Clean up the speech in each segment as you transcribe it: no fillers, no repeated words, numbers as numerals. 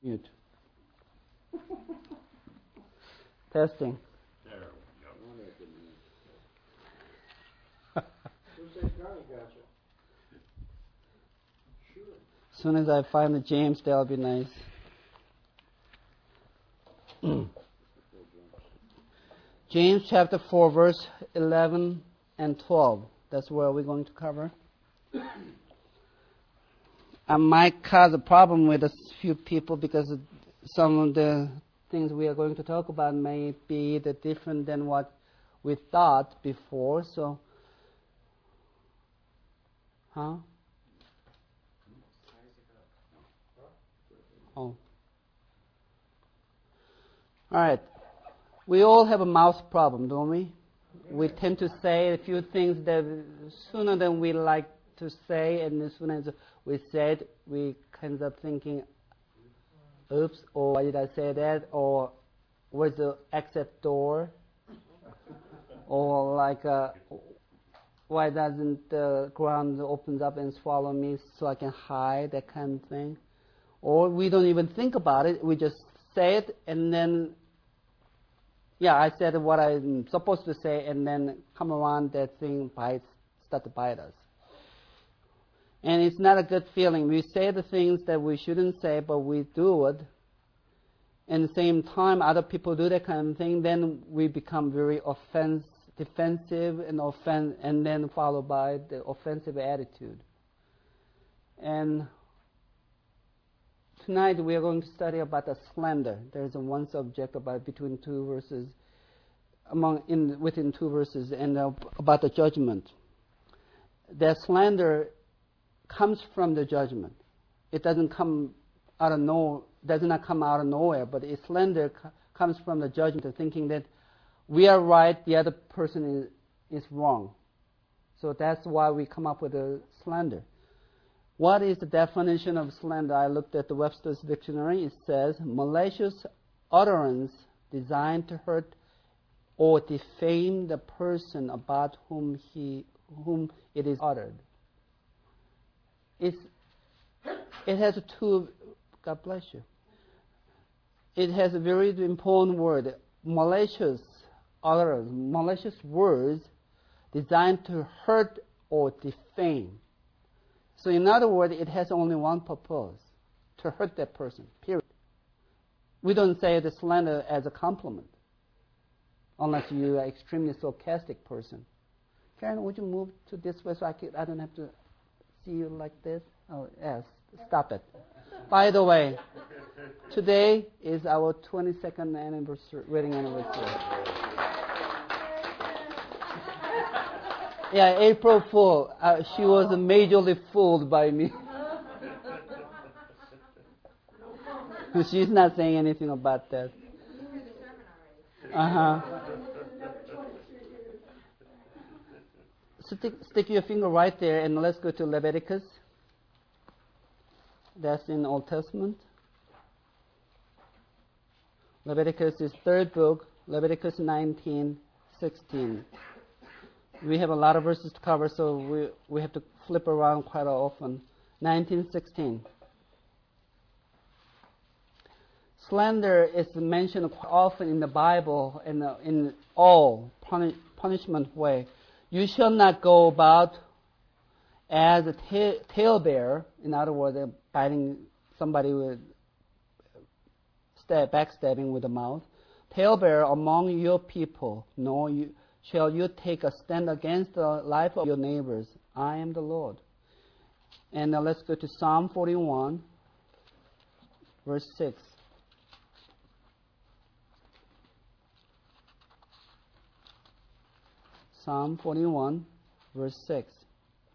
Mute. Testing. There we go. As soon as I find the James, that'll be nice. James chapter 4, verse 11 and 12. That's where we're going to cover. I might cause a problem with a few people because some of the things we are going to talk about may be different than what we thought before. So, Oh. All right. We all have a mouth problem, don't we? We tend to say a few things that sooner than we like to say, and as soon as we say it, we end up thinking, oops, or why did I say that, or where's the exit door, or like, why doesn't the ground opens up and swallow me so I can hide, that kind of thing. Or we don't even think about it, we just say it, and then, yeah, I said what I'm supposed to say, and then come around, that thing start to bite us. And it's not a good feeling. We say the things that we shouldn't say, but we do it. And at the same time, other people do that kind of thing, then we become very defensive and then followed by the offensive attitude. And tonight we are going to study about the slander. There's one subject about within two verses, and about the judgment. That slander comes from the judgment. It does not come out of nowhere, but slander comes from the judgment, thinking that we are right, the other person is wrong. So that's why we come up with a slander. What is the definition of slander? I looked at the Webster's dictionary. It says, malicious utterance designed to hurt or defame the person about whom it is uttered. It has two, God bless you. It has a very important word, malicious utterance, malicious words designed to hurt or defame. So in other words, it has only one purpose, to hurt that person, period. We don't say the slander as a compliment, unless you are an extremely sarcastic person. Karen, would you move to this way so I don't have to see you like this? Oh, yes, stop it. By the way, today is our 22nd wedding anniversary. Yeah, April Fool. She was majorly fooled by me. She's not saying anything about that. Stick your finger right there and let's go to Leviticus. That's in Old Testament. Leviticus is third book, Leviticus 19:16. We have a lot of verses to cover, so we have to flip around quite often. 19:16. Slander is mentioned quite often in the Bible in all punishment way. You shall not go about as a talebearer, in other words, biting somebody with backstabbing with the mouth. Talebearer among your people, nor shall you take a stand against the life of your neighbors. I am the Lord. And now let's go to Psalm 41, verse 6. Psalm 41, verse 6.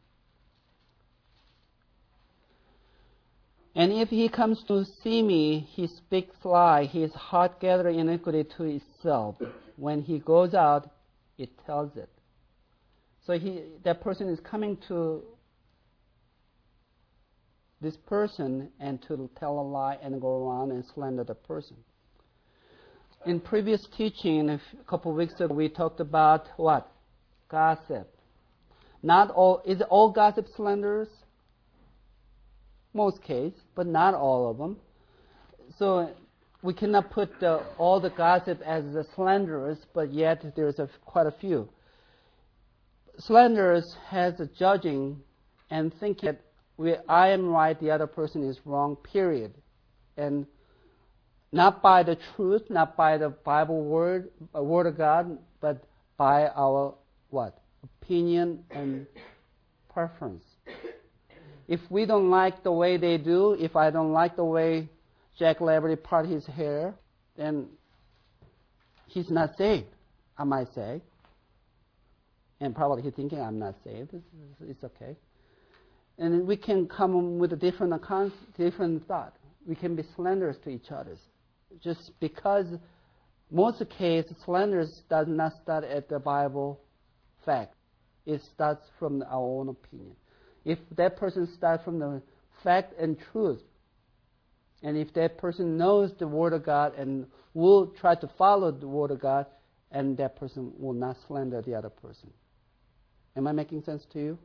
And if he comes to see me, he speaks lie, his heart gathers iniquity to itself. When he goes out, it tells it. So that person is coming to this person and to tell a lie and go around and slander the person. In previous teaching, a couple of weeks ago, we talked about what? Gossip. Is all gossip slanderers? Most case, but not all of them. So we cannot put all the gossip as the slanderers, but yet there's quite a few. Slanderers has a judging and thinking that I am right, the other person is wrong, period. And not by the truth, not by the Bible word of God, but by our what? Opinion and preference. If we don't like the way they do, if I don't like the way Jack Laverty part his hair, then he's not saved, I might say. And probably he's thinking, I'm not saved. It's okay. And we can come with a different thought. We can be slanderous to each other. Just because most cases, slanders does not start at the Bible fact. It starts from our own opinion. If that person starts from the fact and truth, and if that person knows the Word of God and will try to follow the Word of God, and that person will not slander the other person. Am I making sense to you?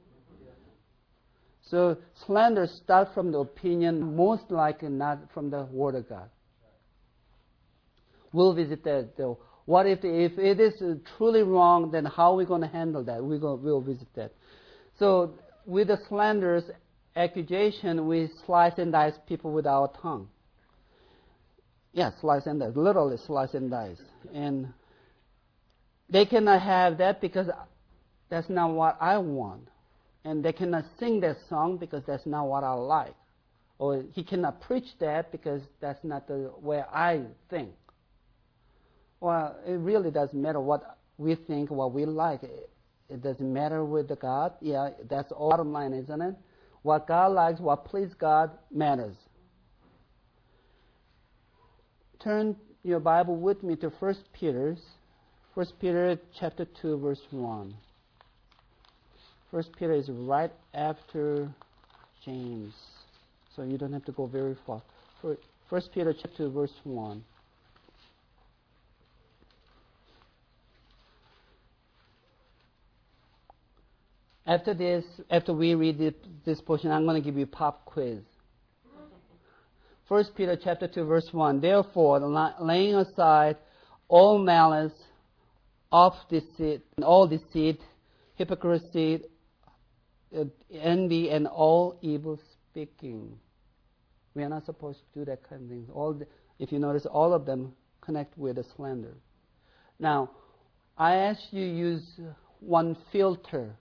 So slander starts from the opinion, most likely not from the Word of God. We'll visit that though. What if it is truly wrong, then how are we going to handle that? We'll visit that. So with the slanders, accusation, we slice and dice people with our tongue. Yeah, slice and dice, literally slice and dice. And they cannot have that because that's not what I want. And they cannot sing that song because that's not what I like. Or he cannot preach that because that's not the way I think. Well, it really doesn't matter what we think, what we like. It doesn't matter with the God. Yeah, that's all bottom line, isn't it? What God likes, what pleases God matters. Turn your Bible with me to 1 Peter. 1 Peter chapter 2, verse 1. 1 Peter is right after James. So you don't have to go very far. 1 Peter chapter 2, verse 1. After we read this portion, I'm going to give you a pop quiz. 1 Peter chapter 2, verse 1. Therefore, laying aside all malice, all deceit, hypocrisy, envy, and all evil speaking. We are not supposed to do that kind of thing. If you notice, all of them connect with a slander. Now, I ask you to use one filter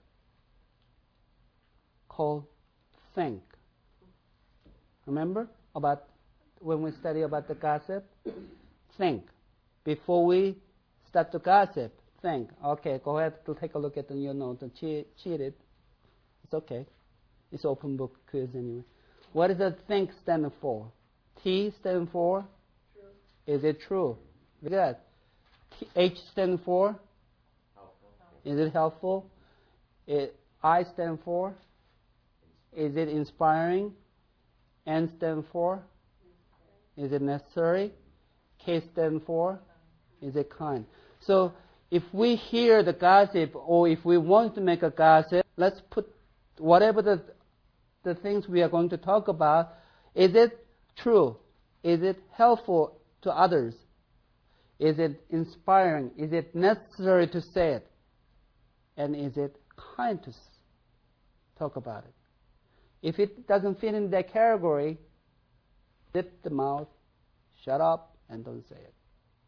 called think. Remember about when we study about the gossip? Think. Before we start to gossip, think. Okay, go ahead to take a look at your note and cheat it. It's okay. It's open book quiz anyway. What does the think stand for? T stand for? True. Is it true? Good. H stand for? Helpful. Is it helpful? I stand for? Is it inspiring? N stand for? Is it necessary? K stand for? Is it kind? So if we hear the gossip or if we want to make a gossip, let's put whatever the things we are going to talk about, is it true? Is it helpful to others? Is it inspiring? Is it necessary to say it? And is it kind to talk about it? If it doesn't fit in that category, zip the mouth, shut up, and don't say it.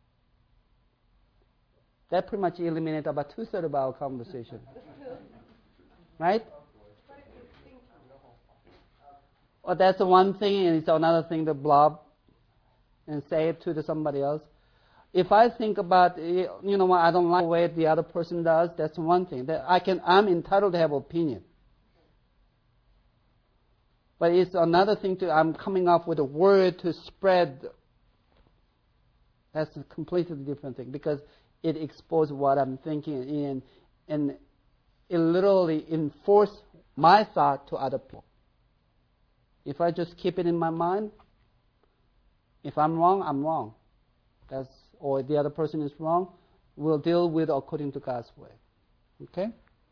That pretty much eliminates about 2/3 of our conversation. Right? Well, that's one thing, and it's another thing to blob and say it to somebody else. If I think about, you know what, I don't like the way the other person does, that's one thing. That I'm entitled to have opinion. But it's another thing I'm coming up with a word to spread. That's a completely different thing because it exposes what I'm thinking and it literally enforces my thought to other people. If I just keep it in my mind, if I'm wrong, I'm wrong. Or the other person is wrong, we'll deal with according to God's way. Okay?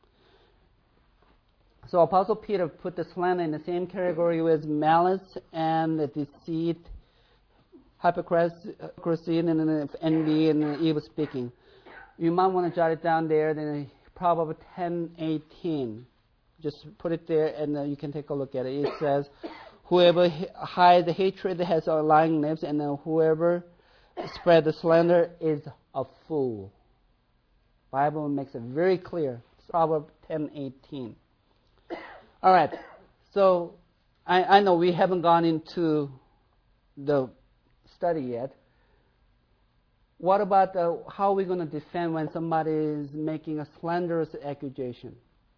So Apostle Peter put the slander in the same category as malice and the deceit, hypocrisy and envy and evil speaking. You might want to jot it down there. Then Proverbs 10:18. Just put it there, and you can take a look at it. It says, "Whoever hides hatred has lying lips, and whoever spread the slander is a fool." Bible makes it very clear. Proverbs 10:18. All right. So I know we haven't gone into the study yet. What about how are we going to defend when somebody is making a slanderous accusation?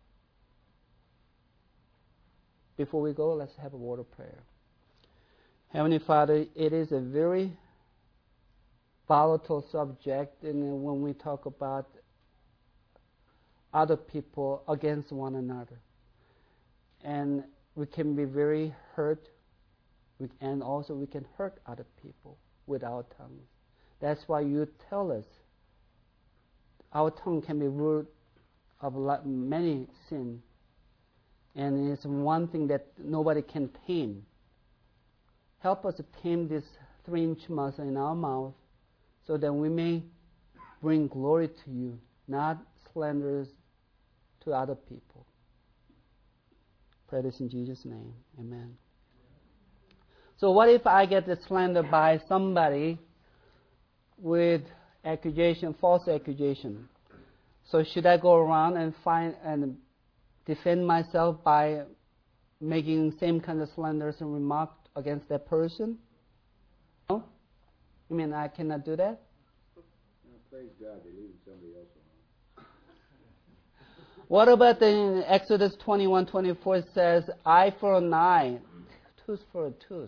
Before we go, let's have a word of prayer. Heavenly Father, it is a very volatile subject, and when we talk about other people against one another, and we can be very hurt, and also we can hurt other people with our tongues. That's why you tell us our tongue can be root of many sins, and it's one thing that nobody can tame. Help us to tame this 3-inch muscle in our mouth so that we may bring glory to you, not slanders to other people. Pray this in Jesus' name. Amen. So what if I get slandered by somebody with accusation, false accusation? So should I go around and find and defend myself by making same kind of slanders and remark against that person? No? You mean I cannot do that? Praise God, they're leaving somebody else alone. What about in Exodus 21:24 says, eye for an eye, tooth for a tooth?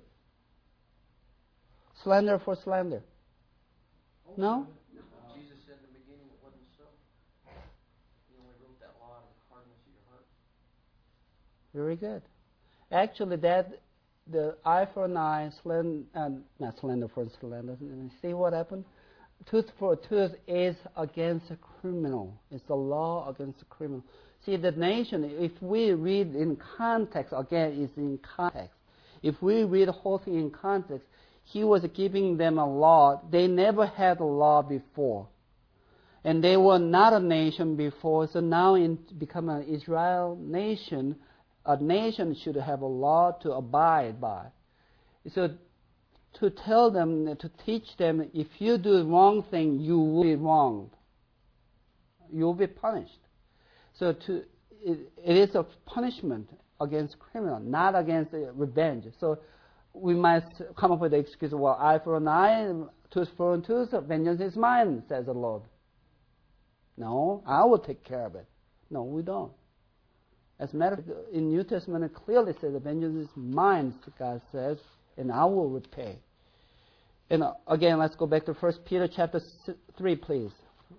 Slander for slander. No? Jesus said in the beginning it wasn't so. He only wrote that law out of the hardness of your heart. Very good. Actually, the eye for an eye, not slander for slander. See what happened? Tooth for a tooth is against a criminal. It's the law against a criminal. See, the nation, if we read in context, again, it's in context. If we read the whole thing in context, he was giving them a law. They never had a law before. And they were not a nation before, so now in become an Israel nation, a nation should have a law to abide by. So to tell them, to teach them, if you do the wrong thing, you will be wronged. You will be punished. So it is a punishment against criminal, not against revenge. So we might come up with the excuse, well, eye for an eye, tooth for a tooth, vengeance is mine, says the Lord. No, I will take care of it. No, we don't. As a matter of fact, in New Testament, it clearly says the vengeance is mine, God says, and I will repay. And again, let's go back to 1 Peter chapter 3, please.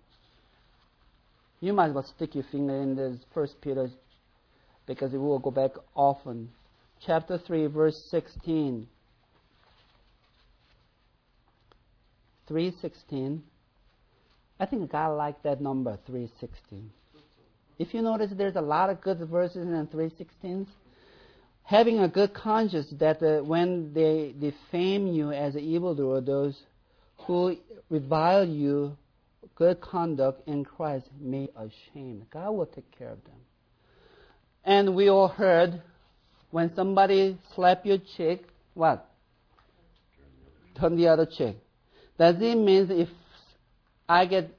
You might as well stick your finger in this 1 Peter because it will go back often. Chapter 3, verse 16. 3:16. I think God liked that number, 3:16. If you notice, there's a lot of good verses in 3:16. Having a good conscience that when they defame you as an evildoer, those who revile you, good conduct in Christ may be ashamed. God will take care of them. And we all heard, when somebody slap your cheek, what? Turn the other cheek. Does it mean if I get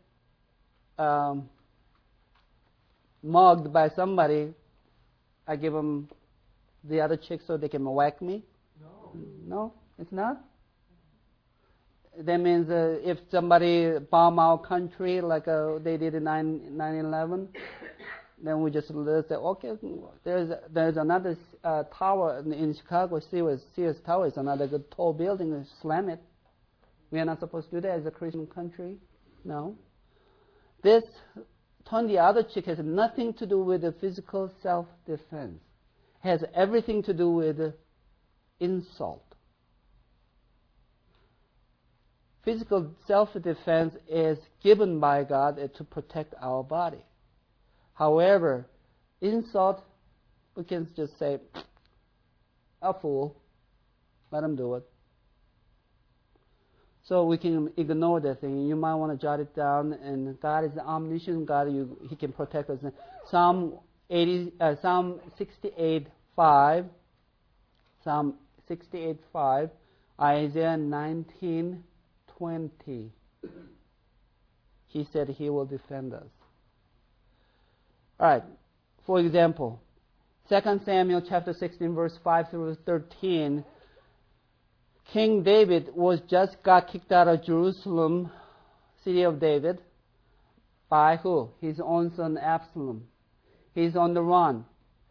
mugged by somebody, I give them the other cheek so they can whack me? No, it's not. That means if somebody bomb our country like they did in 9/11, then we just say, okay, there's another tower in Chicago, Sears Tower is another good tall building, slam it. We are not supposed to do that as a Christian country. No. This turn the other cheek has nothing to do with the physical self-defense. Has everything to do with insult. Physical self-defense is given by God to protect our body. However, insult, we can just say, a fool, let him do it. So we can ignore that thing. You might want to jot it down. And God is the omniscient God. He can protect us. Psalm 68:5. Psalm 68:5. Isaiah 19:20. He said He will defend us. All right. For example, 2 Samuel chapter 16, verse 5 through 13. King David got kicked out of Jerusalem, city of David, by who? His own son Absalom. He's on the run.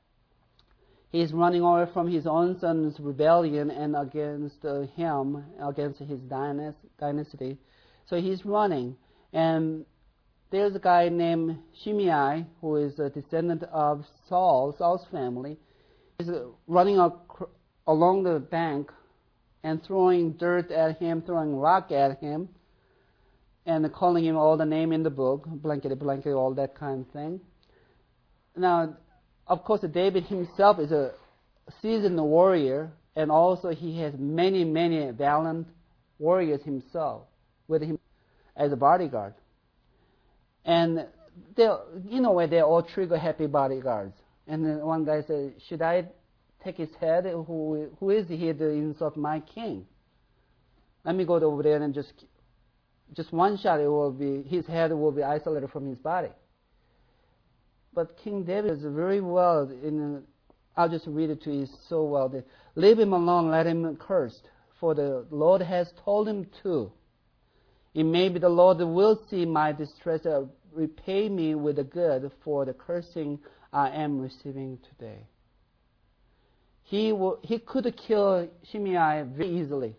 He's running away from his own son's rebellion and against him, against his dynasty. So he's running. And there's a guy named Shimei, who is a descendant of Saul's family. He's running along the bank and throwing dirt at him, throwing rock at him, and calling him all the name in the book, blankety, all that kind of thing. Now, of course, David himself is a seasoned warrior, and also he has many, many valiant warriors himself with him as a bodyguard. And they're all trigger-happy bodyguards. And then one guy said, should I take his head? Who is he to insult my king? Let me go over there and just one shot, his head will be isolated from his body. But King David is very well, I'll just read it to you so well. Leave him alone, let him curse, for the Lord has told him to. It may be the Lord will see my distress, repay me with the good for the cursing I am receiving today. He could kill Shimei very easily.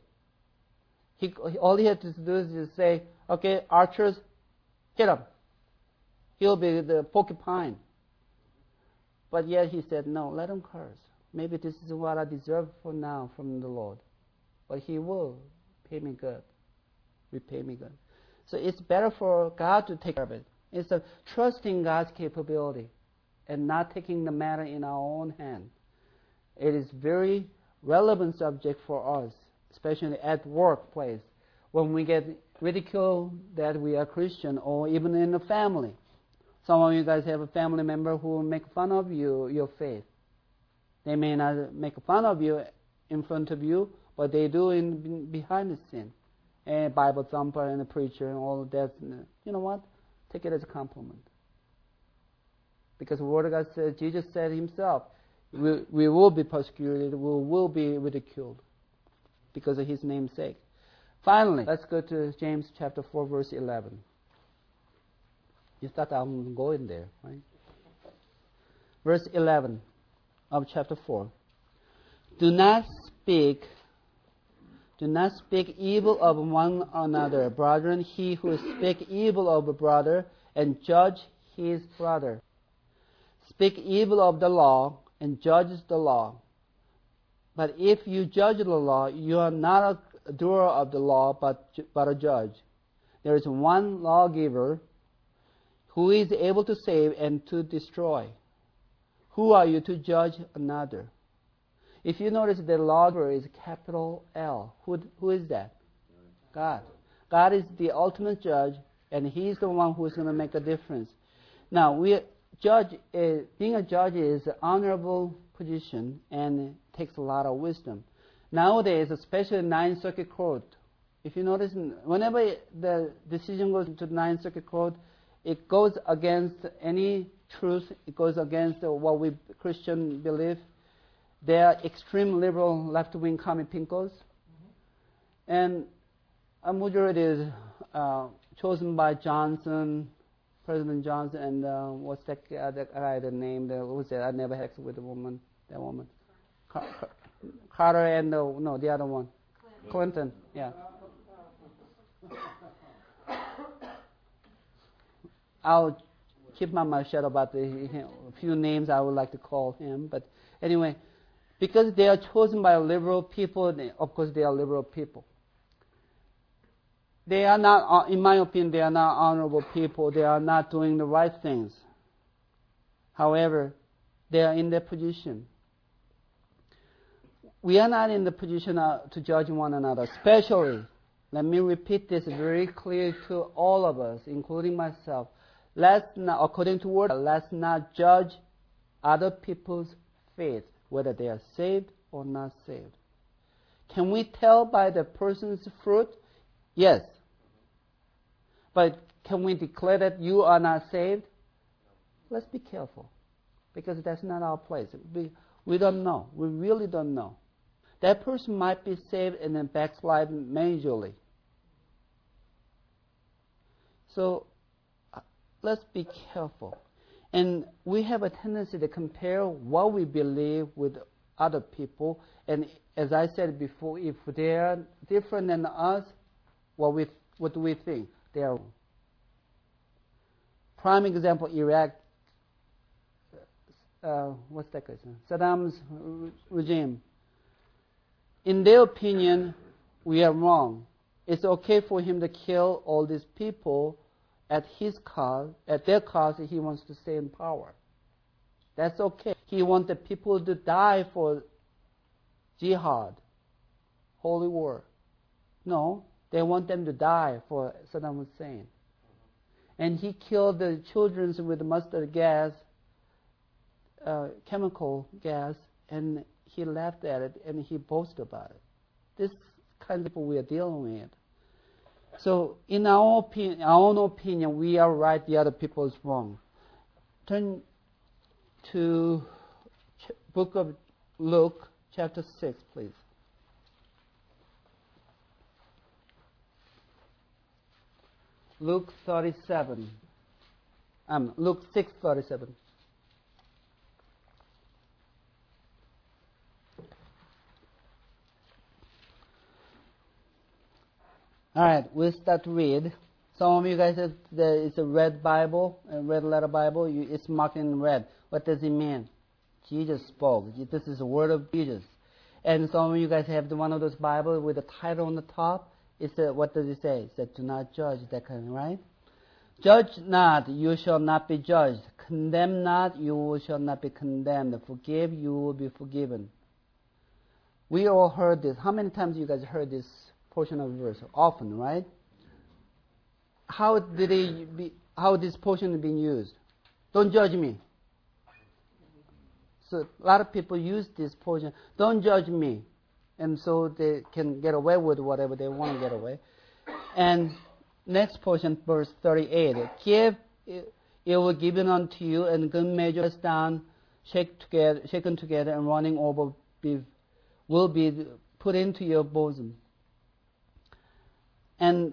All he had to do is just say, okay, archers, hit him. He'll be the porcupine. But yet he said, no, let him curse. Maybe this is what I deserve for now from the Lord. But He will pay me good, repay me good. So it's better for God to take care of it. It's trusting God's capability and not taking the matter in our own hand. It is very relevant subject for us, especially at workplace, when we get ridiculed that we are Christian, or even in the family. Some of you guys have a family member who will make fun of your faith. They may not make fun of you in front of you, but they do behind the scene. A Bible thumper and a preacher and all of that. You know what? Take it as a compliment. Because the Word of God says, Jesus said Himself, we will be persecuted, we will be ridiculed because of His name's sake. Finally, let's go to James chapter 4, verse 11. You thought I'm going there, right? Verse 11 of chapter 4. Do not speak evil of one another, brethren. He who speaks evil of a brother and judge his brother, speak evil of the law and judges the law. But if you judge the law, you are not a doer of the law, but a judge. There is one lawgiver who is able to save and to destroy. Who are you to judge another? If you notice, the lawgiver is capital L. Who is that? God. God is the ultimate judge, and He's the one who is going to make a difference. Now, being a judge is an honorable position and takes a lot of wisdom. Nowadays, especially Ninth Circuit Court, if you notice, whenever the decision goes to the Ninth Circuit Court, it goes against any truth. It goes against what we Christian believe. They are extreme liberal, left-wing commie pinkos. And a majority is chosen by Johnson, President Johnson, and what's that guy, the name, who's that? I never had sex with that woman. Carter and, the other one. Clinton, yeah. I'll keep my mouth shut about a few names I would like to call him. But anyway, because they are chosen by liberal people, of course they are liberal people. They are not, in my opinion, they are not honorable people. They are not doing the right things. However, they are in their position. We are not in the position to judge one another, especially let me repeat this very clearly to all of us, including myself. Let's not, according to word, let's not judge other people's faith, whether they are saved or not saved. Can we tell by the person's fruit? Yes. But can we declare that you are not saved? Let's be careful, because that's not our place. We don't know. We really don't know. That person might be saved and then backslide majorly. So let's be careful. And we have a tendency to compare what we believe with other people. And as I said before, if they are different than us, what do we think? They are. Prime example, Iraq. What's that question? Saddam's regime. In their opinion, we are wrong. It's okay for him to kill all these people at his cause. At their cause, he wants to stay in power. That's okay. He wants the people to die for jihad, holy war. No, they want them to die for Saddam Hussein. And he killed the children with mustard gas, chemical gas, and he laughed at it and he boasted about it. This kind of people we are dealing with. So, in our own opinion, we are right, the other people is wrong. Turn to book of Luke, chapter 6, please. Luke 37. Luke 6:37. All right, we'll start to read. Some of you guys have it's a red Bible, a red letter Bible. It's marked in red. What does it mean? Jesus spoke. This is the word of Jesus. And some of you guys have one of those Bibles with a title on the top. It said, what does it say? It said, do not judge, that kind of, right? Judge not, you shall not be judged. Condemn not, you shall not be condemned. Forgive, you will be forgiven. We all heard this. How many times you guys heard this portion of the verse? Often, right? How this portion is being used? Don't judge me. So a lot of people use this portion. Don't judge me. And so they can get away with whatever they want to get away. And next portion, verse 38. Give, it will be given unto you, and good measure pressed down, shaken together, and running over will be put into your bosom. And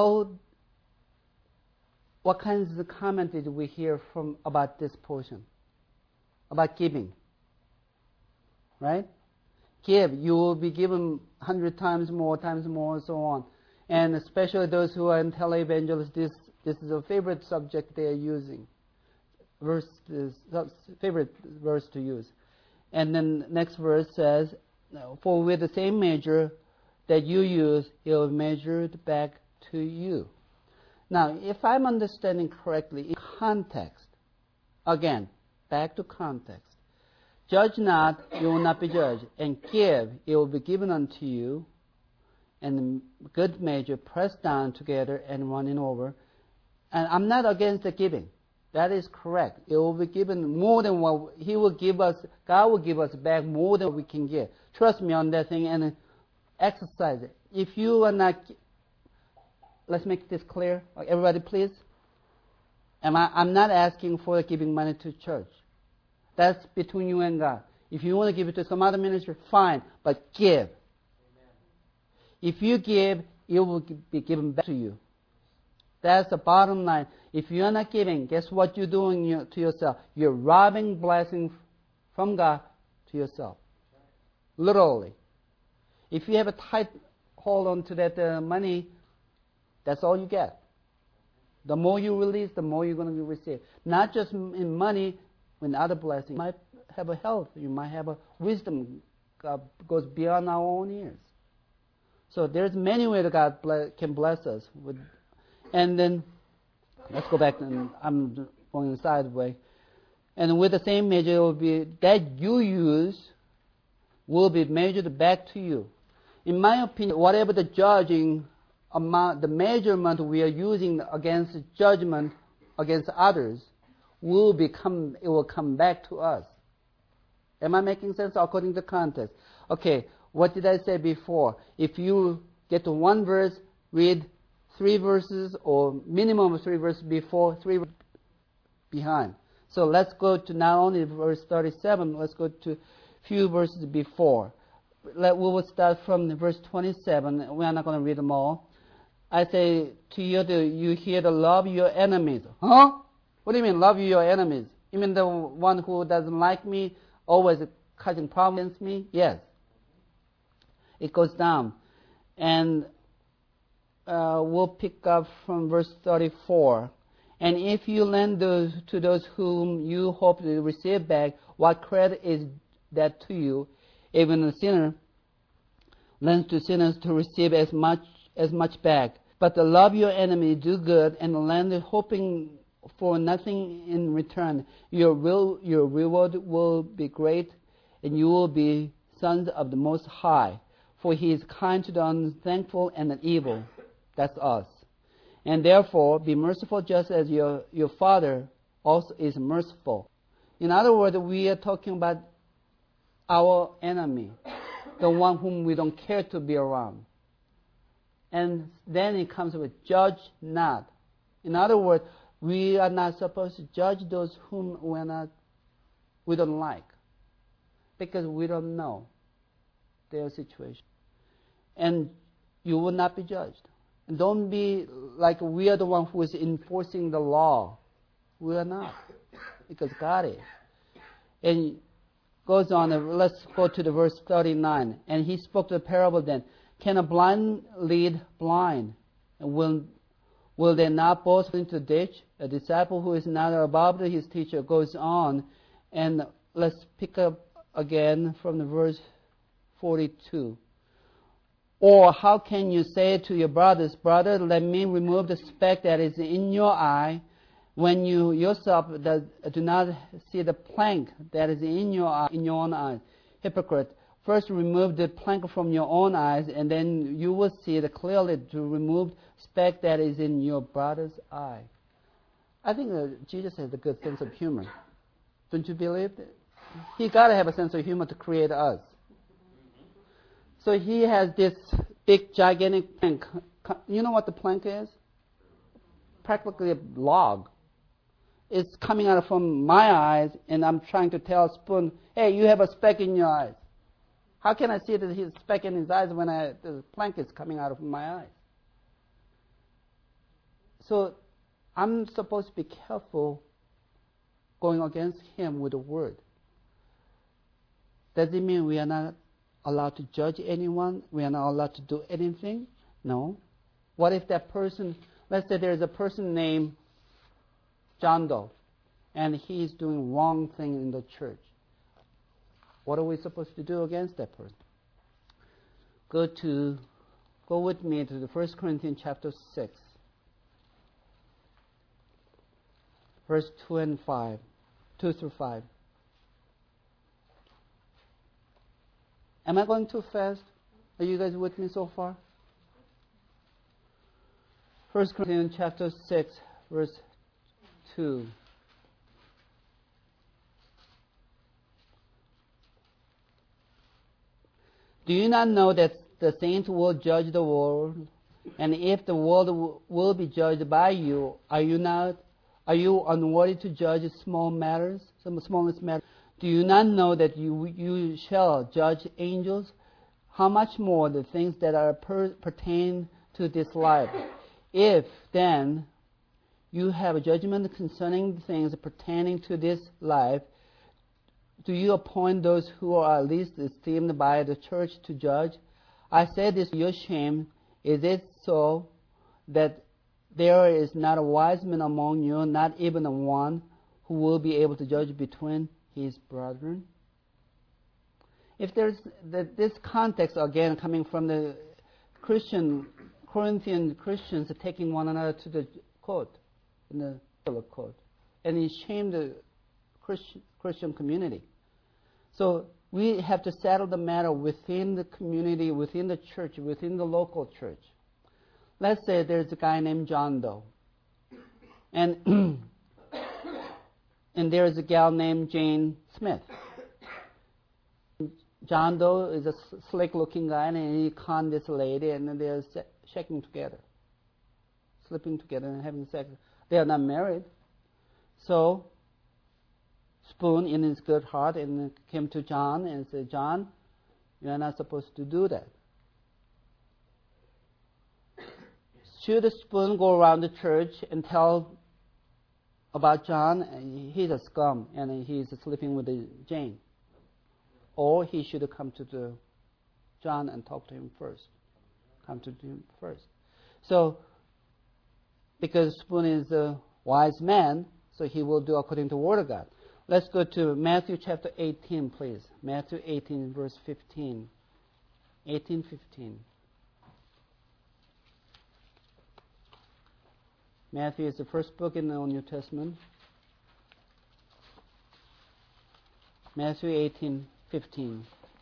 what kinds of comment did we hear about this portion? About giving. Right? Give, you will be given 100 times more, and so on. And especially those who are in televangelists, this is a favorite subject they are using. Favorite verse to use. And then next verse says, for with the same measure that you use, it will be measured back to you. Now, if I'm understanding correctly, in context, again, back to context. Judge not, you will not be judged. And give, it will be given unto you. And good measure, pressed down together and running over. And I'm not against the giving. That is correct. It will be given more than what He will give us. God will give us back more than we can give. Trust me on that thing and exercise it. If you are not, let's make this clear. Everybody, please. I'm not asking for giving money to church. That's between you and God. If you want to give it to some other ministry, fine, but give. Amen. If you give, it will be given back to you. That's the bottom line. If you're not giving, guess what you're doing to yourself? You're robbing blessing from God to yourself. Literally. If you have a tight hold on to that money, that's all you get. The more you release, the more you're going to receive. Not just in money, in other blessings. You might have a health. You might have a wisdom. God goes beyond our own ears. So there's many ways that God can bless us. And then, let's go back, and I'm going sideways. And with the same measure, it will be that you use will be measured back to you. In my opinion, whatever the judging amount, the measurement we are using against judgment against others it will come back to us. Am I making sense according to context? Okay, what did I say before? If you get to one verse, read 3 verses or minimum of 3 verses before, 3 behind. So let's go to not only verse 37, let's go to few verses before. We will start from verse 27. We are not going to read them all. I say to you, you hear to love your enemies. Huh? What do you mean, love your enemies? You mean the one who doesn't like me, always causing problems against me? Yes. It goes down. And we'll pick up from verse 34. And if you lend to those whom you hope to receive back, what credit is that to you? Even a sinner lends to sinners to receive as much back. But to love your enemy, do good, and lend hoping for nothing in return. Your reward will be great, and you will be sons of the Most High. For He is kind to the unthankful and the evil. That's us. And therefore, be merciful just as your Father also is merciful. In other words, we are talking about our enemy, the one whom we don't care to be around. And then it comes with judge not. In other words, we are not supposed to judge those whom we don't like, because we don't know their situation. And you will not be judged. And don't be like we are the one who is enforcing the law. We are not, because God is. And goes on, let's go to the verse 39. And he spoke the parable then. Can a blind lead blind? And will they not both fall into the ditch? A disciple who is not above his teacher goes on. And let's pick up again from the verse 42. Or how can you say to your brothers, brother, let me remove the speck that is in your eye, when you yourself do not see the plank that is in your own eye? Hypocrite, first remove the plank from your own eyes, and then you will see clearly to remove speck that is in your brother's eye. I think Jesus has a good sense of humor. Don't you believe that? He got to have a sense of humor to create us. So he has this big, gigantic plank. You know what the plank is? Practically a log. It's coming out from my eyes, and I'm trying to tell a spoon, hey, you have a speck in your eyes. How can I see that he's speck in his eyes when the plank is coming out of my eyes? So I'm supposed to be careful going against him with a word. Does it mean we are not allowed to judge anyone? We are not allowed to do anything? No. What if that person, let's say there's a person named John Doe, and he's doing wrong thing in the church. What are we supposed to do against that person? Go with me to the 1 Corinthians chapter 6, verse 2 through 5. Am I going too fast? Are you guys with me so far? 1 Corinthians chapter 6, verse 2. Do you not know that the saints will judge the world? And if the world will be judged by you, are you unworthy to judge small matters, some smallest matters? Do you not know that you shall judge angels? How much more the things that are pertain to this life? If then you have a judgment concerning things pertaining to this life, do you appoint those who are least esteemed by the church to judge? I say this to your shame. Is it so that there is not a wise man among you, not even one, who will be able to judge between his brethren? If there's this context, again, coming from the Corinthian Christians taking one another to the court, in the court, and he shamed the Christian community. So we have to settle the matter within the community, within the church, within the local church. let's say there's a guy named John Doe, and and there's a gal named Jane Smith. John Doe is a slick-looking guy, and he conned this lady, and they're shaking together, sleeping together, and having sex. They are not married. So, Spoon, in his good heart, and came to John and said, John, you're not supposed to do that. Should Spoon go around the church and tell about John? He's a scum, and he's sleeping with Jane. Or he should come to John and talk to him first. Come to him first. So, because Spoon is a wise man, so he will do according to the Word of God. Let's go to Matthew chapter 18, please. Matthew 18, verse 15. 18:15. Matthew is the first book in the New Testament. Matthew 18:15.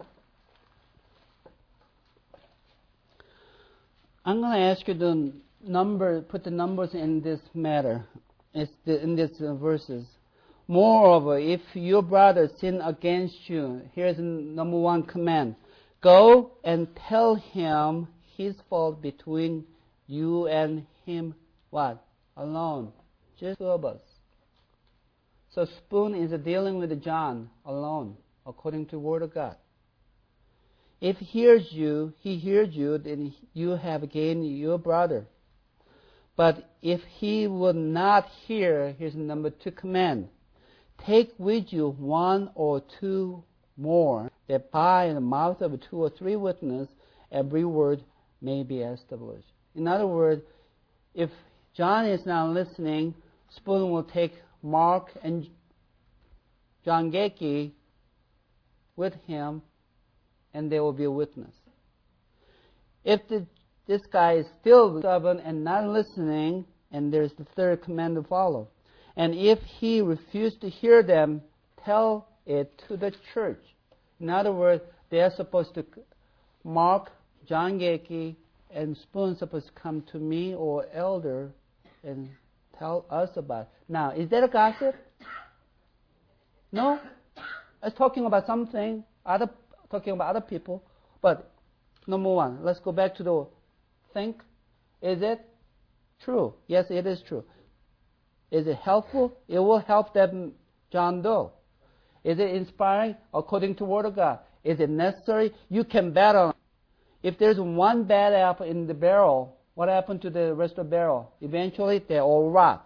I'm going to ask you to put the numbers in this matter, in these verses. Moreover, if your brother sin against you, here's number one command. Go and tell him his fault between you and him, what? Alone. Just two of us. So Spoon is dealing with John alone, according to the Word of God. If he hears you, then you have gained your brother. But if he would not hear, here's number two command. Take with you one or two more, that by the mouth of two or three witnesses, every word may be established. In other words, if John is not listening, Spoon will take Mark and John Geki with him, and they will be a witness. If this guy is still stubborn and not listening, and there's the third command to follow. And if he refused to hear them, tell it to the church. In other words, they are supposed to, Mark, John Geki, and Spoon supposed to come to me or elder and tell us about it. Now, is that a gossip? No? It's talking about something, talking about other people. But, number one, let's go back to the think. Is it true? Yes, it is true. Is it helpful? It will help them, John Doe. Is it inspiring? According to the Word of God. Is it necessary? You can bet on it. If there's one bad apple in the barrel, what happened to the rest of the barrel? Eventually, they all rot.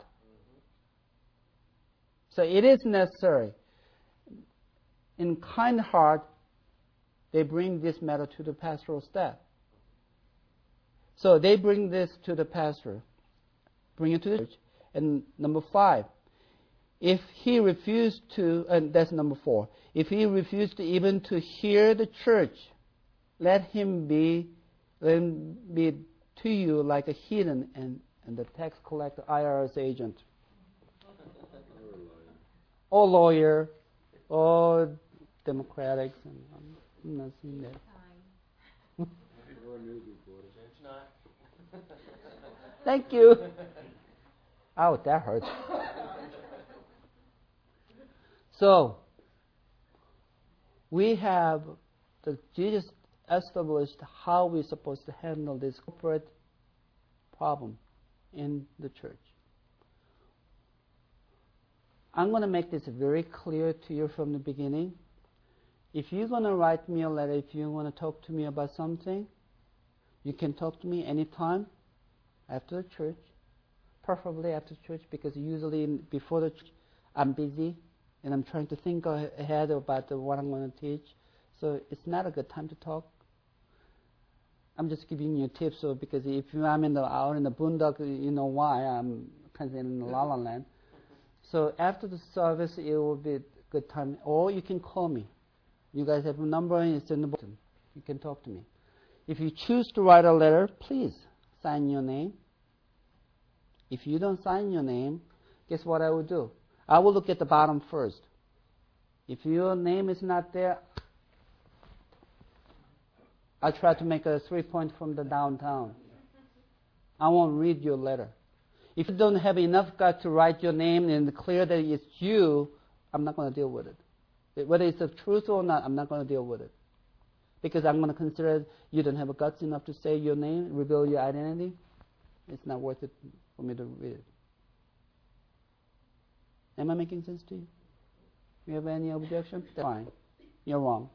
So it is necessary. In kind heart, they bring this matter to the pastoral staff. So they bring this to the pastor, bring it to the church. And number 5, if he refused to, and that's number 4, if he refused to even to hear the church, let him be to you like a heathen and the tax collector, IRS agent, or lawyer, or Democrats. I'm not seeing that. Thank you. Ow, that hurts. So, we have Jesus established how we're supposed to handle this corporate problem in the church. I'm going to make this very clear to you from the beginning. If you're going to write me a letter, if you want to talk to me about something, you can talk to me anytime after the church, preferably after church, because usually before the church I'm busy and I'm trying to think ahead about what I'm going to teach. So it's not a good time to talk. I'm just giving you tips, so because if I'm out in the boondock, you know why I'm kind of in La La Land. So after the service, it will be a good time. Or you can call me. You guys have a number, and it's in the button. You can talk to me. If you choose to write a letter, please sign your name. If you don't sign your name, guess what I will do? I will look at the bottom first. If your name is not there, I try to make a 3-point from the downtown. I won't read your letter. If you don't have enough guts to write your name and clear that it's you, I'm not going to deal with it. Whether it's the truth or not, I'm not going to deal with it. Because I'm going to consider you don't have guts enough to say your name, reveal your identity. It's not worth it for me to read it. Am I making sense to you? You have any objection? That's fine. You're wrong.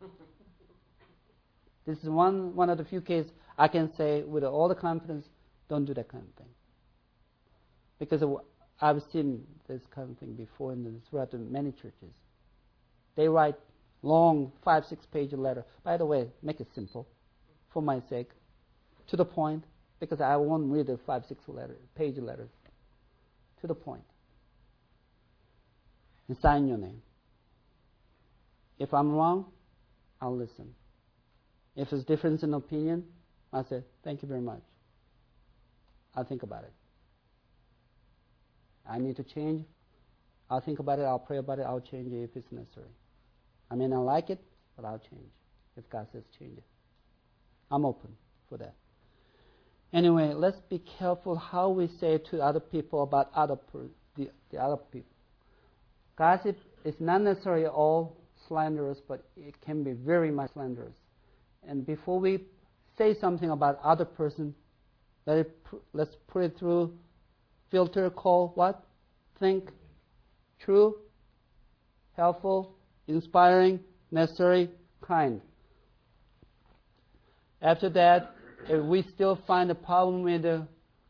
This is one of the few cases I can say with all the confidence, don't do that kind of thing. Because I've seen this kind of thing before throughout many churches. They write long 5-6 page letter. By the way, make it simple for my sake, to the point, because I won't read the 5-6 page letters. To the point. And sign your name. If I'm wrong, I'll listen. If there's difference in opinion, I'll say, thank you very much. I'll think about it. I need to change. I'll think about it, I'll pray about it, I'll change it if it's necessary. I may not like it, but I'll change if God says change it. I'm open for that. Anyway, let's be careful how we say to other people about the other people. Gossip is not necessarily all slanderous, but it can be very much slanderous. And before we say something about other person, let's put it through filter called what? Think, true, helpful, inspiring, necessary, kind. After that, if we still find a problem with the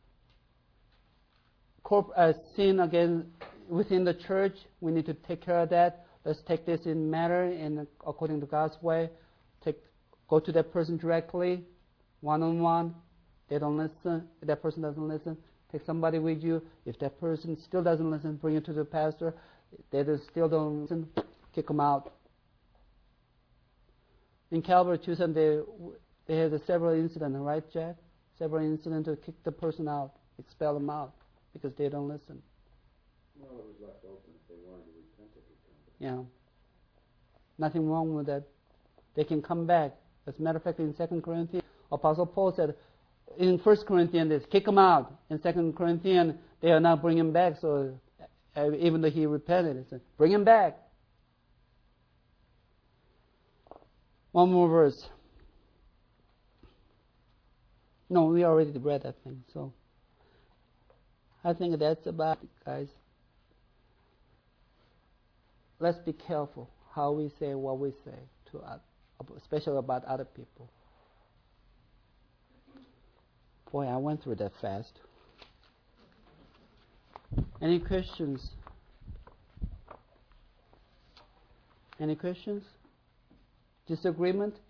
sin again within the church, we need to take care of that. Let's take this in matter and according to God's way. Go to that person directly, one-on-one. They don't listen. If that person doesn't listen, take somebody with you. If that person still doesn't listen, bring it to the pastor. If they still don't listen, kick them out. In Calvary, Tucson, they had several incidents, right, Jack? Several incidents to kick the person out, expel them out, because they don't listen. Well, it was left open if they wanted to repent it. Yeah. Nothing wrong with that. They can come back. As a matter of fact, in 2 Corinthians, Apostle Paul said, in 1 Corinthians, they kick them out. In 2 Corinthians, they are not bringing him back. So even though he repented, he said, bring him back. One more verse. No, we already read that thing. So I think that's about it, guys. Let's be careful how we say what we say to others, especially about other people. Boy, I went through that fast. Any questions? Any questions? Disagreement?